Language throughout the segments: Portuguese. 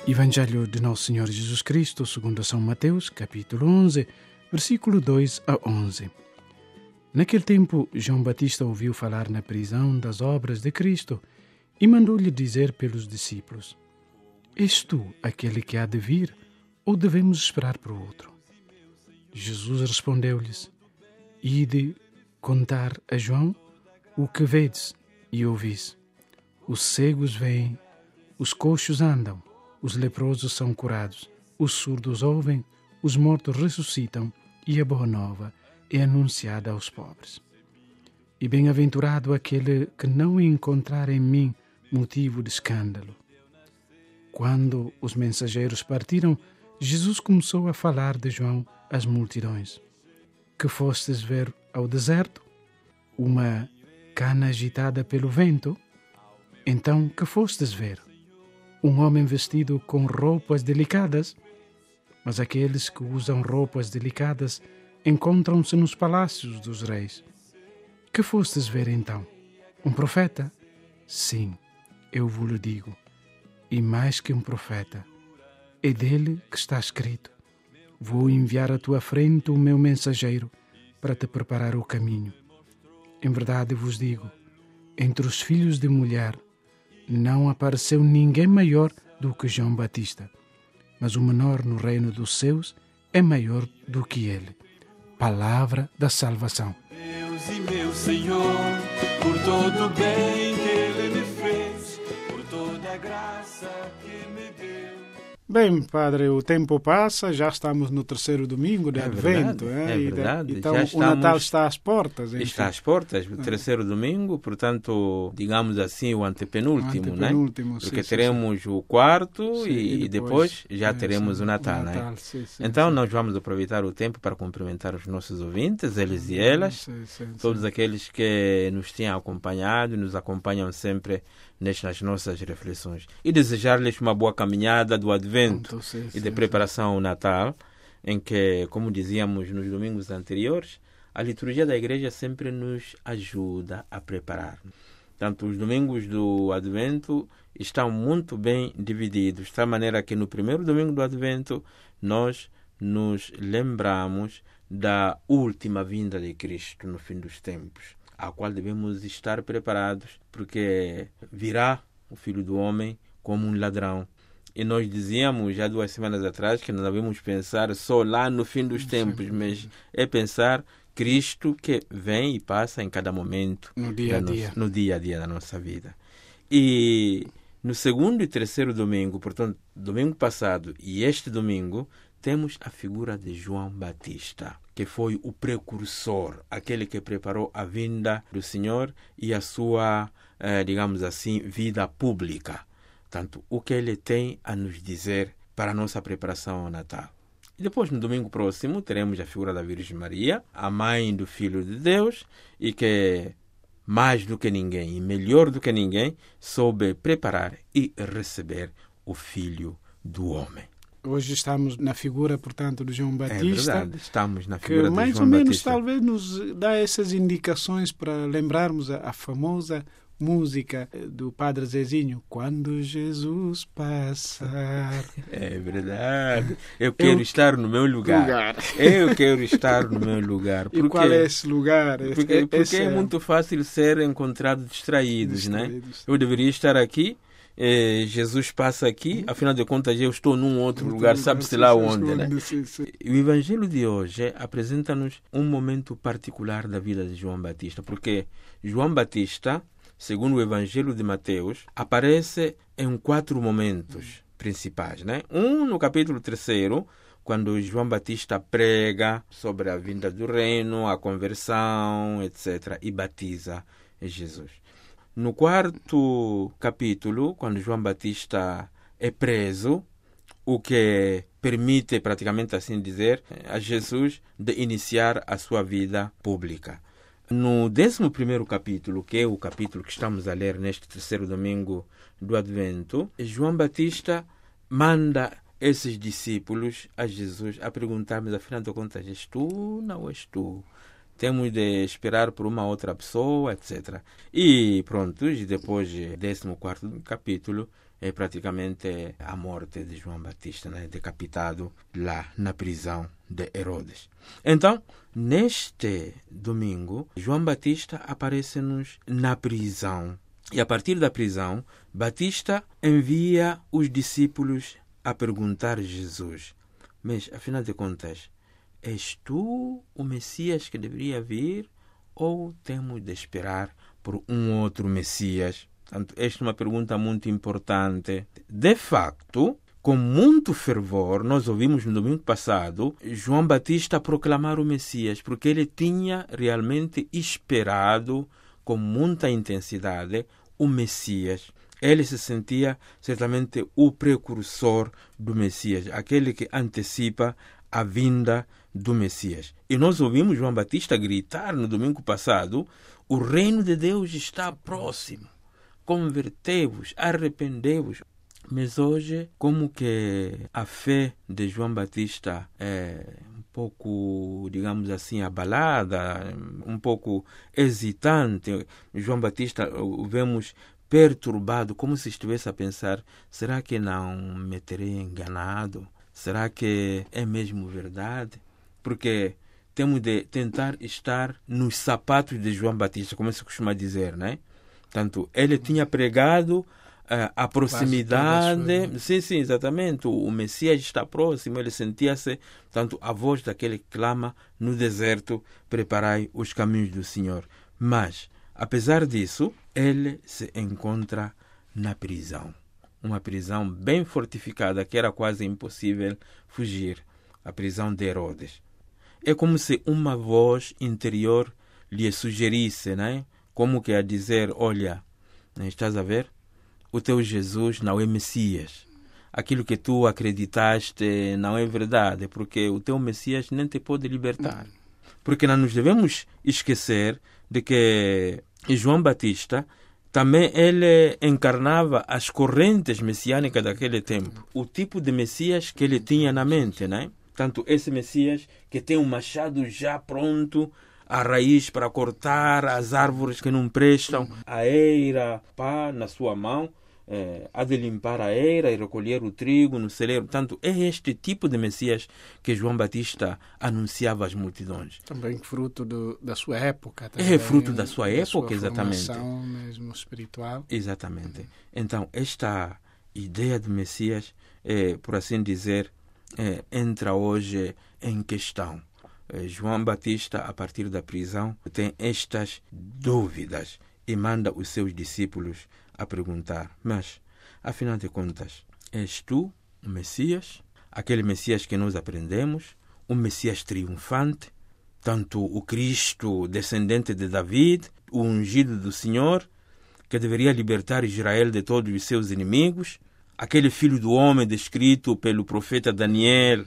Evangelho de Nosso Senhor Jesus Cristo, segundo São Mateus, capítulo 11, versículo 2 a 11. Naquele tempo, João Batista ouviu falar na prisão das obras de Cristo e mandou-lhe dizer pelos discípulos: És tu aquele que há de vir, ou devemos esperar por outro? Jesus respondeu-lhes: Ide contar a João o que vedes e ouvis. Os cegos veem, os coxos andam, os leprosos são curados, os surdos ouvem, os mortos ressuscitam e a boa nova é anunciada aos pobres. E bem-aventurado aquele que não encontrar em mim motivo de escândalo. Quando os mensageiros partiram, Jesus começou a falar de João às multidões. Que fostes ver ao deserto? Uma cana agitada pelo vento? Então, que fostes ver? Um homem vestido com roupas delicadas? Mas aqueles que usam roupas delicadas encontram-se nos palácios dos reis. Que fostes ver então? Um profeta? Sim, eu vos digo, e mais que um profeta. É dele que está escrito: Vou enviar à tua frente o meu mensageiro para te preparar o caminho. Em verdade vos digo, entre os filhos de mulher não apareceu ninguém maior do que João Batista, mas o menor no reino dos céus é maior do que ele. Palavra da salvação. Deus e meu Senhor, por todo o bem que Ele me fez, por toda a graça que me deu. Bem, Padre, o tempo passa, já estamos no terceiro domingo de Advento. É verdade. Então já o Natal está às portas. Enfim. Está às portas, o terceiro domingo, portanto, digamos assim, o antepenúltimo, né? Porque teremos o quarto e depois já teremos o Natal, né? Então nós vamos aproveitar o tempo para cumprimentar os nossos ouvintes, eles e elas, todos aqueles que nos têm acompanhado e nos acompanham sempre nestas nossas reflexões. E desejar-lhes uma boa caminhada do Advento e de preparação ao Natal, em que, como dizíamos nos domingos anteriores, a liturgia da Igreja sempre nos ajuda a preparar. Tanto os domingos do Advento estão muito bem divididos, de tal maneira que no primeiro domingo do Advento nós nos lembramos da última vinda de Cristo no fim dos tempos, a qual devemos estar preparados, porque virá o Filho do Homem como um ladrão. E nós dizíamos já 2 semanas atrás que não devemos pensar só lá no fim dos tempos, mas é pensar Cristo que vem e passa em cada momento, no dia a dia da nossa vida. E no segundo e terceiro domingo, portanto, domingo passado e este domingo, temos a figura de João Batista, que foi o precursor, aquele que preparou a vinda do Senhor e a sua, digamos assim, vida pública. Tanto o que ele tem a nos dizer para a nossa preparação ao Natal. E depois, no domingo próximo, teremos a figura da Virgem Maria, a mãe do Filho de Deus, e que, mais do que ninguém e melhor do que ninguém, soube preparar e receber o Filho do Homem. Hoje estamos na figura, portanto, de João Batista. É verdade, estamos na figura de João Batista. Que mais ou menos talvez nos dá essas indicações para lembrarmos a famosa música do Padre Zezinho, Quando Jesus passar. É verdade. Eu quero estar no meu lugar. Eu quero estar no meu lugar. E qual é esse lugar? Porque é muito fácil ser encontrado distraídos, né? Eu deveria estar aqui, Jesus passa aqui, afinal de contas eu estou num outro lugar, sabe-se lá onde, né? O Evangelho de hoje apresenta-nos um momento particular da vida de João Batista, porque João Batista, segundo o Evangelho de Mateus, aparece em 4 momentos principais, né? Um no capítulo 3, quando João Batista prega sobre a vinda do reino, a conversão, etc., e batiza Jesus. No 4º capítulo, quando João Batista é preso, o que permite, praticamente assim dizer, a Jesus de iniciar a sua vida pública. No 11º capítulo, que é o capítulo que estamos a ler neste terceiro domingo do Advento, João Batista manda esses discípulos a Jesus a perguntar, mas afinal de contas, és tu, não és tu? Temos de esperar por uma outra pessoa, etc. E pronto, depois do 14º capítulo, é praticamente a morte de João Batista, né? Decapitado lá na prisão de Herodes. Então, neste domingo, João Batista aparece-nos na prisão. E a partir da prisão, Batista envia os discípulos a perguntar a Jesus: mas, afinal de contas, és tu o Messias que deveria vir ou temos de esperar por um outro Messias? Portanto, esta é uma pergunta muito importante. De facto, com muito fervor, nós ouvimos no domingo passado João Batista proclamar o Messias, porque ele tinha realmente esperado com muita intensidade o Messias. Ele se sentia certamente o precursor do Messias, aquele que antecipa a vinda do Messias. E nós ouvimos João Batista gritar no domingo passado: o reino de Deus está próximo, convertei-vos, arrependei-vos. Mas hoje, como que a fé de João Batista é um pouco, digamos assim, abalada, um pouco hesitante. João Batista o vemos perturbado, como se estivesse a pensar: será que não me terei enganado? Será que é mesmo verdade? Porque temos de tentar estar nos sapatos de João Batista, como se costuma dizer, né? Portanto, ele tinha pregado a proximidade, sim, exatamente, o Messias está próximo, ele sentia-se, portanto, a voz daquele que clama no deserto: preparai os caminhos do Senhor. Mas, apesar disso, ele se encontra na prisão, uma prisão bem fortificada, que era quase impossível fugir, a prisão de Herodes. É como se uma voz interior lhe sugerisse, né? Como que a dizer: olha, estás a ver? O teu Jesus não é Messias. Aquilo que tu acreditaste não é verdade, porque o teu Messias nem te pode libertar. Porque não nos devemos esquecer de que João Batista também ele encarnava as correntes messiânicas daquele tempo. O tipo de Messias que ele tinha na mente, né? Tanto esse Messias que tem um machado já pronto, a raiz para cortar as árvores que não prestam, a eira, pá, na sua mão, há de limpar a eira e recolher o trigo no celeiro. Portanto, é este tipo de Messias que João Batista anunciava às multidões. Também fruto da sua época. Também, é fruto da sua época, exatamente. Formação mesmo espiritual. Exatamente. Então, esta ideia de Messias, por assim dizer, entra hoje em questão. João Batista, a partir da prisão, tem estas dúvidas e manda os seus discípulos a perguntar: mas, afinal de contas, és tu o Messias? Aquele Messias que nós aprendemos? Um Messias triunfante? Tanto o Cristo, descendente de David, o ungido do Senhor, que deveria libertar Israel de todos os seus inimigos? Aquele filho do homem descrito pelo profeta Daniel,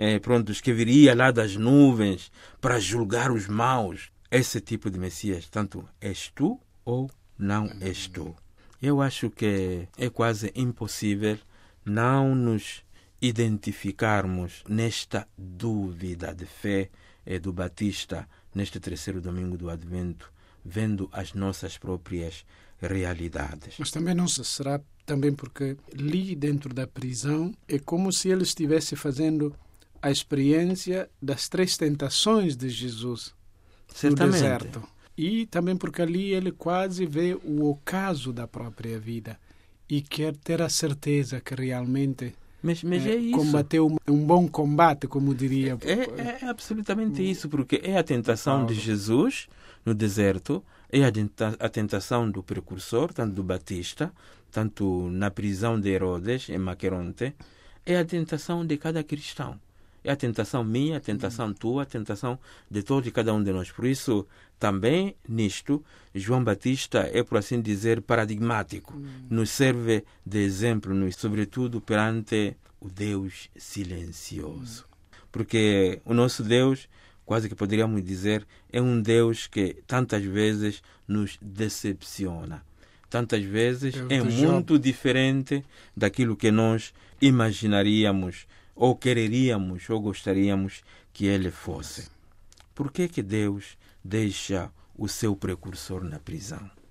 que viria lá das nuvens para julgar os maus. Esse tipo de Messias, tanto és tu ou não és tu? Eu acho que é quase impossível não nos identificarmos nesta dúvida de fé do Batista neste terceiro domingo do Advento, vendo as nossas próprias realidades. Mas também não será também porque ali dentro da prisão é como se ele estivesse fazendo a experiência das 3 tentações de Jesus no deserto. E também porque ali ele quase vê o ocaso da própria vida e quer ter a certeza que realmente mas é isso. Combateu um bom combate, como diria. É absolutamente isso, porque é a tentação de Jesus no deserto, é a tentação do precursor, tanto do Batista, tanto na prisão de Herodes, em Maqueronte, é a tentação de cada cristão. É a tentação minha, a tentação tua, a tentação de todos e cada um de nós. Por isso, também nisto, João Batista é, por assim dizer, paradigmático. Nos serve de exemplo, sobretudo perante o Deus silencioso. Porque o nosso Deus, quase que poderíamos dizer, é um Deus que tantas vezes nos decepciona. Tantas vezes é muito diferente daquilo que nós imaginaríamos ou quereríamos, ou gostaríamos que ele fosse. Por que Deus deixa o seu precursor na prisão?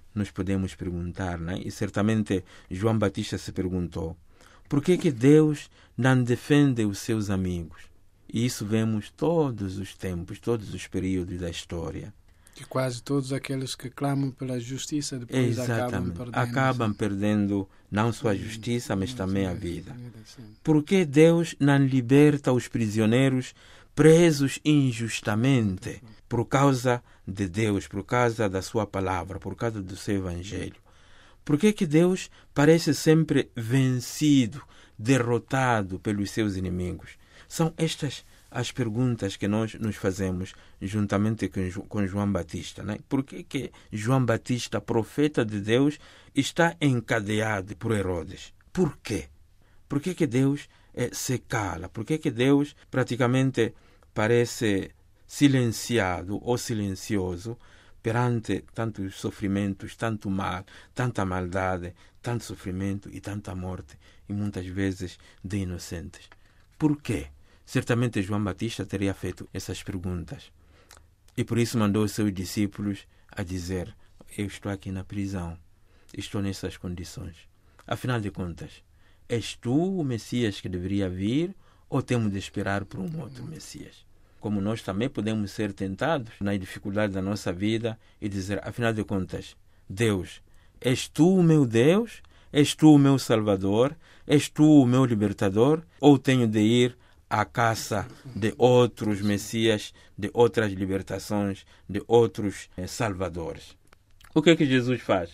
nós podemos perguntar, né? E certamente João Batista se perguntou, por que Deus não defende os seus amigos? E isso vemos todos os tempos, todos os períodos da história. Que quase todos aqueles que clamam pela justiça depois acabam perdendo não só a justiça, mas também a vida. Por que Deus não liberta os prisioneiros presos injustamente por causa de Deus, por causa da sua palavra, por causa do seu evangelho? Por que Deus parece sempre vencido, derrotado pelos seus inimigos? São estas as perguntas que nós nos fazemos juntamente com João Batista, né? Por que João Batista, profeta de Deus, está encadeado por Herodes? Por quê? Por que Deus se cala? Por que Deus praticamente parece silenciado ou silencioso perante tantos sofrimentos, tanto mal, tanta maldade, tanto sofrimento e tanta morte, e muitas vezes de inocentes? Por quê? Certamente João Batista teria feito essas perguntas. E por isso mandou os seus discípulos a dizer, eu estou aqui na prisão, estou nessas condições. Afinal de contas, és tu o Messias que deveria vir ou temos de esperar por um outro Messias? Como nós também podemos ser tentados nas dificuldades da nossa vida e dizer, afinal de contas, Deus, és tu o meu Deus? És tu o meu Salvador? És tu o meu Libertador? Ou tenho de ir à caça de outros Messias, de outras libertações, de outros salvadores? O que Jesus faz?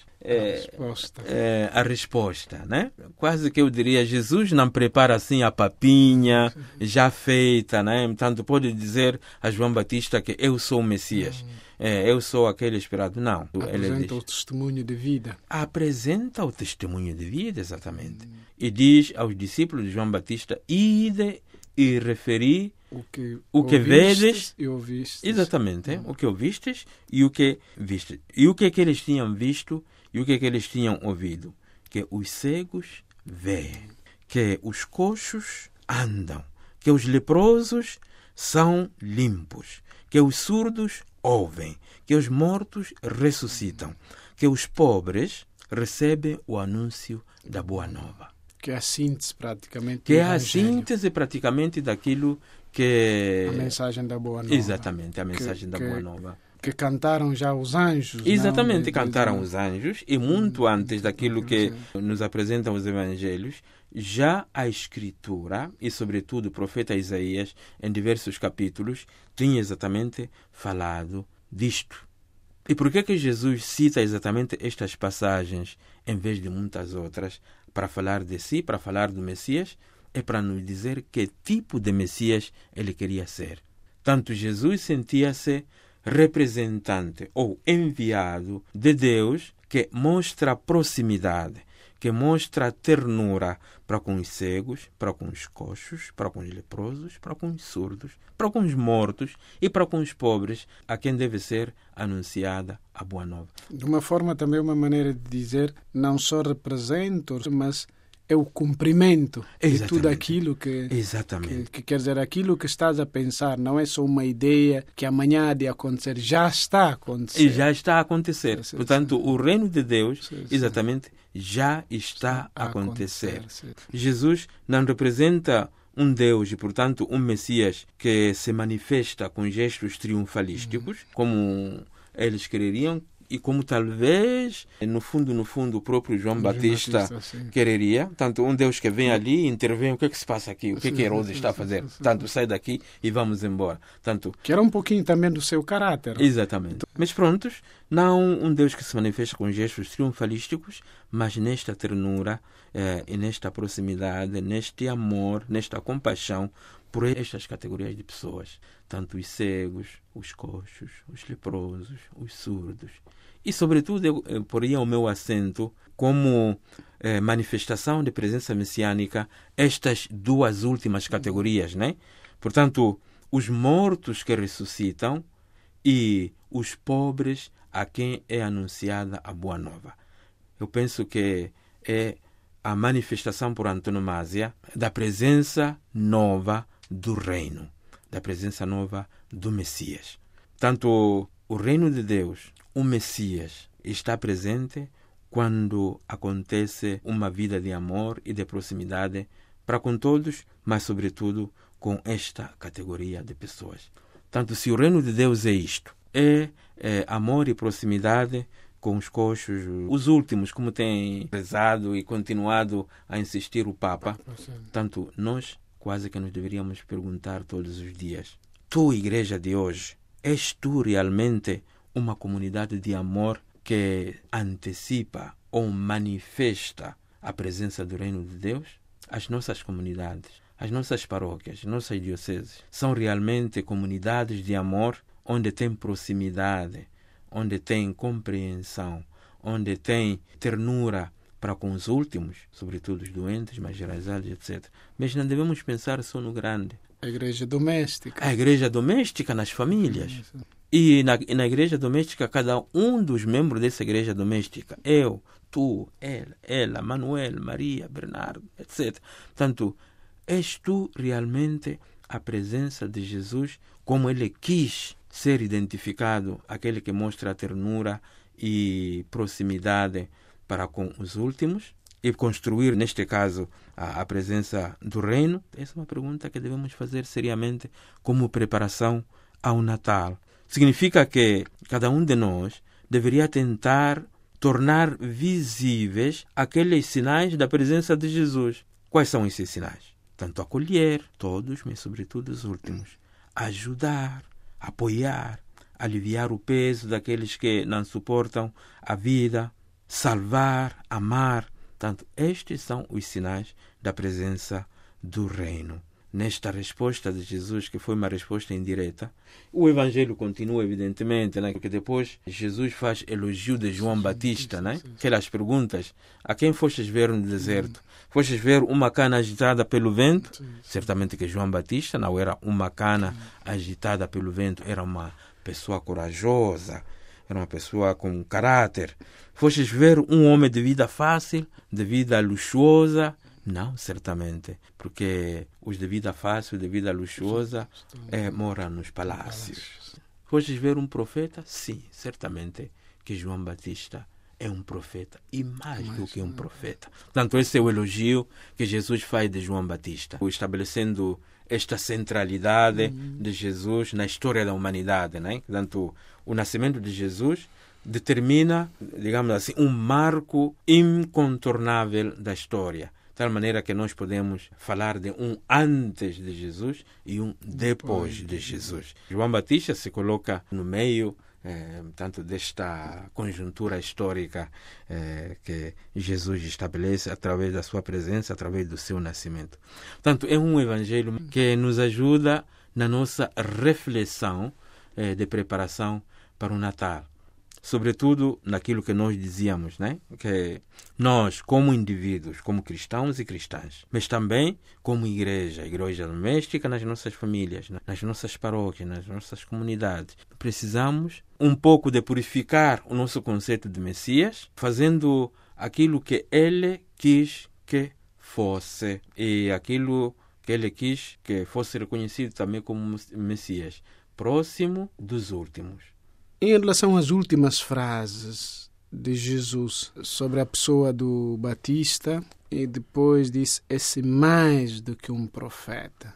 A resposta, né? Quase que eu diria, Jesus não prepara assim a papinha já feita, né? Tanto pode dizer a João Batista que eu sou o Messias, eu sou aquele esperado. Não. Apresenta o testemunho de vida. Apresenta o testemunho de vida, exatamente. E diz aos discípulos de João Batista, ide e referi o que vedes e ouvistes. Exatamente, o que ouvistes e o que vistes. E o que eles tinham visto e o que eles tinham ouvido? Que os cegos veem, que os coxos andam, que os leprosos são limpos, que os surdos ouvem, que os mortos ressuscitam, que os pobres recebem o anúncio da boa nova. Que é a síntese praticamente. Que é a síntese praticamente daquilo que... A mensagem da boa nova. Exatamente, a mensagem da boa nova. Que cantaram já os anjos. Exatamente, cantaram os anjos. E muito antes daquilo que nos apresentam os evangelhos, já a Escritura, e sobretudo o profeta Isaías, em diversos capítulos, tinha exatamente falado disto. E por que Jesus cita exatamente estas passagens em vez de muitas outras para falar de si, para falar do Messias? É para nos dizer que tipo de Messias ele queria ser. Tanto Jesus sentia-se representante ou enviado de Deus, que mostra proximidade, que mostra ternura para com os cegos, para com os coxos, para com os leprosos, para com os surdos, para com os mortos e para com os pobres, a quem deve ser anunciada a boa nova. De uma forma também, uma maneira de dizer, não só representa, mas é o cumprimento de tudo aquilo que quer dizer, aquilo que estás a pensar, não é só uma ideia que amanhã há de acontecer, já está a acontecer. E já está a acontecer. Portanto, o reino de Deus, exatamente, já está a acontecer. Jesus não representa um Deus e, portanto, um Messias que se manifesta com gestos triunfalísticos, como eles quereriam, e como talvez, no fundo, o próprio João Batista quereria. Tanto um Deus que vem ali e intervém, o que é que se passa aqui? O que é que Herodes está a fazer? Tanto sai daqui e vamos embora. Tanto que era um pouquinho também do seu caráter. Exatamente. Mas prontos, não um Deus que se manifesta com gestos triunfalísticos, mas nesta ternura e nesta proximidade, neste amor, nesta compaixão por estas categorias de pessoas, tanto os cegos, os coxos, os leprosos, os surdos. E, sobretudo, eu poria o meu acento como manifestação de presença messiânica estas duas últimas categorias, né? Portanto, os mortos que ressuscitam e os pobres a quem é anunciada a boa nova. Eu penso que é a manifestação por antonomasia da presença nova do reino, da presença nova do Messias. Tanto o reino de Deus, o Messias está presente quando acontece uma vida de amor e de proximidade para com todos, mas sobretudo com esta categoria de pessoas. Tanto se o reino de Deus é isto, é amor e proximidade com os coxos, os últimos, como tem prezado e continuado a insistir o Papa, tanto nós quase que nos deveríamos perguntar todos os dias: tu, igreja de hoje, és tu realmente uma comunidade de amor que antecipa ou manifesta a presença do reino de Deus? As nossas comunidades, as nossas paróquias, nossas dioceses são realmente comunidades de amor onde tem proximidade, onde tem compreensão, onde tem ternura para com os últimos, sobretudo os doentes, marginalizados, etc. Mas não devemos pensar só no grande. A igreja doméstica. A igreja doméstica nas famílias. E na igreja doméstica, cada um dos membros dessa igreja doméstica, eu, tu, ela, Manuel, Maria, Bernardo, etc. Portanto, és tu realmente a presença de Jesus como ele quis ser identificado, aquele que mostra a ternura e proximidade para com os últimos e construir, neste caso, a presença do reino? Essa é uma pergunta que devemos fazer seriamente como preparação ao Natal. Significa que cada um de nós deveria tentar tornar visíveis aqueles sinais da presença de Jesus. Quais são esses sinais? Tanto acolher todos, mas sobretudo os últimos. Ajudar, apoiar, aliviar o peso daqueles que não suportam a vida, salvar, amar. Portanto, estes são os sinais da presença do reino. Nesta resposta de Jesus, que foi uma resposta indireta, o Evangelho continua, evidentemente, né? Porque depois Jesus faz elogio de João Batista, né? Aquelas perguntas: a quem fostes ver no deserto? Fostes ver uma cana agitada pelo vento? Certamente que João Batista não era uma cana agitada pelo vento, era uma pessoa corajosa, era uma pessoa com caráter. Fostes ver um homem de vida fácil, de vida luxuosa? Não, certamente, porque os de vida fácil, de vida luxuosa, moram nos palácios. Fostes ver um profeta? Sim, certamente que João Batista é um profeta, e mais do que um profeta. Portanto, esse é o elogio que Jesus faz de João Batista, estabelecendo esta centralidade de Jesus na história da humanidade, né? Portanto, o nascimento de Jesus determina, digamos assim, um marco incontornável da história. De tal maneira que nós podemos falar de um antes de Jesus e um depois de Jesus. João Batista se coloca no meio, tanto desta conjuntura histórica que Jesus estabelece através da sua presença, através do seu nascimento. Portanto, é um evangelho que nos ajuda na nossa reflexão de preparação para o Natal. Sobretudo naquilo que nós dizíamos, né? Que nós, como indivíduos, como cristãos e cristãs, mas também como igreja doméstica, nas nossas famílias, nas nossas paróquias, nas nossas comunidades, precisamos um pouco de purificar o nosso conceito de Messias, fazendo aquilo que ele quis que fosse e aquilo que ele quis que fosse reconhecido também como Messias, próximo dos últimos. Em relação às últimas frases de Jesus sobre a pessoa do Batista, e depois diz: esse mais do que um profeta.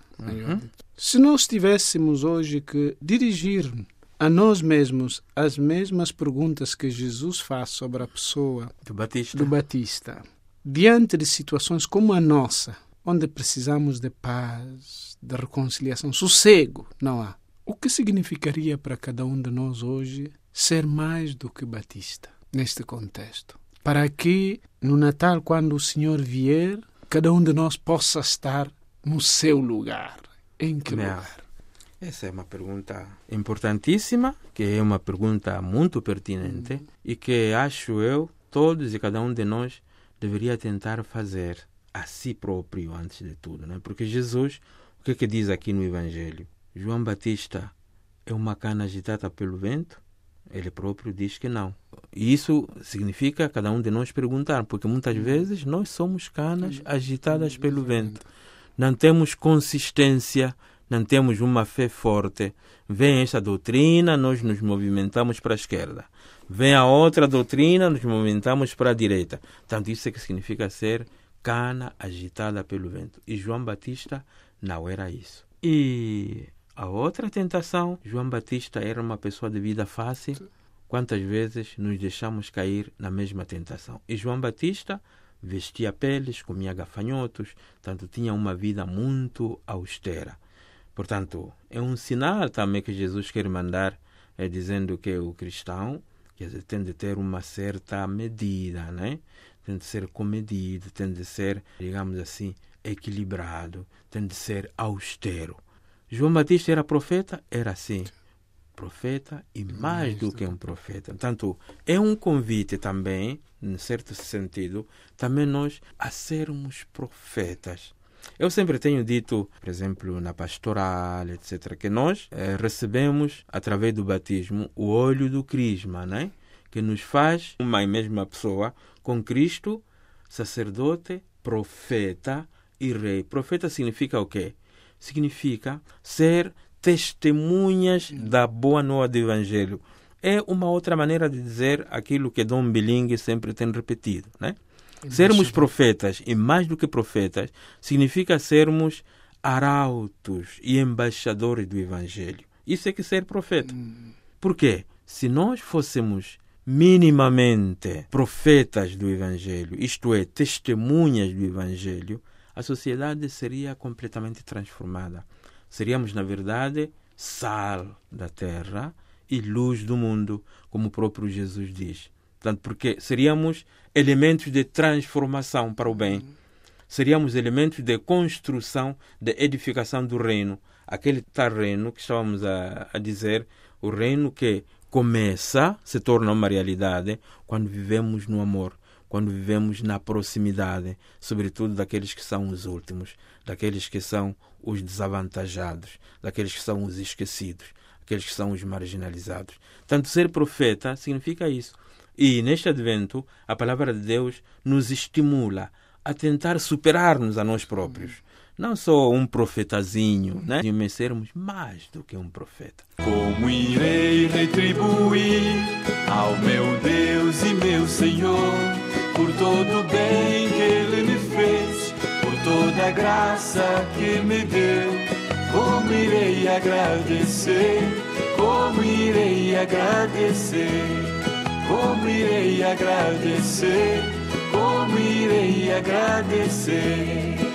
Se nós tivéssemos hoje que dirigir a nós mesmos as mesmas perguntas que Jesus faz sobre a pessoa do Batista, diante de situações como a nossa, onde precisamos de paz, de reconciliação, sossego, não há. O que significaria para cada um de nós hoje ser mais do que Batista, neste contexto? Para que, no Natal, quando o Senhor vier, cada um de nós possa estar no seu lugar. Em que lugar? Essa é uma pergunta importantíssima, que é uma pergunta muito pertinente e que, acho eu, todos e cada um de nós deveria tentar fazer a si próprio antes de tudo, né? Porque Jesus, o que diz aqui no Evangelho? João Batista é uma cana agitada pelo vento? Ele próprio diz que não. E isso significa cada um de nós perguntar, porque muitas vezes nós somos canas agitadas pelo vento. Não temos consistência, não temos uma fé forte. Vem esta doutrina, nós nos movimentamos para a esquerda. Vem a outra doutrina, nos movimentamos para a direita. Tanto isso é que significa ser cana agitada pelo vento. E João Batista não era isso. E a outra tentação, João Batista era uma pessoa de vida fácil. Quantas vezes nos deixamos cair na mesma tentação? E João Batista vestia peles, comia gafanhotos, tanto tinha uma vida muito austera. Portanto, é um sinal também que Jesus quer mandar, dizendo que o cristão, quer dizer, tem de ter uma certa medida, né? Tem de ser comedido, tem de ser, digamos assim, equilibrado, tem de ser austero. João Batista era profeta? Era sim. Profeta e mais do que um profeta. Portanto, é um convite também, em certo sentido, também nós a sermos profetas. Eu sempre tenho dito, por exemplo, na pastoral, etc., que nós recebemos, através do batismo, o óleo do crisma, né? Que nos faz uma e mesma pessoa com Cristo, sacerdote, profeta e rei. Profeta significa o quê? Significa ser testemunhas da boa nova do Evangelho. É uma outra maneira de dizer aquilo que Dom Bilingue sempre tem repetido, né? Sermos profetas, e mais do que profetas, significa sermos arautos e embaixadores do Evangelho. Isso é que ser profeta. Por quê? Se nós fôssemos minimamente profetas do Evangelho, isto é, testemunhas do Evangelho, a sociedade seria completamente transformada. Seríamos, na verdade, sal da terra e luz do mundo, como o próprio Jesus diz. Portanto, porque seríamos elementos de transformação para o bem. Seríamos elementos de construção, de edificação do reino. Aquele tal reino que estávamos a dizer, o reino que começa, se torna uma realidade, quando vivemos no amor, quando vivemos na proximidade, sobretudo daqueles que são os últimos, daqueles que são os desavantajados, daqueles que são os esquecidos, aqueles que são os marginalizados. Portanto, ser profeta significa isso. E neste advento, a palavra de Deus nos estimula a tentar superar-nos a nós próprios. Não só um profetazinho, né? Mas sermos mais do que um profeta. Como irei retribuir ao meu Deus e meu Senhor por todo o bem que Ele me fez, por toda a graça que me deu? Como irei agradecer? Como irei agradecer? Como irei agradecer? Como irei agradecer?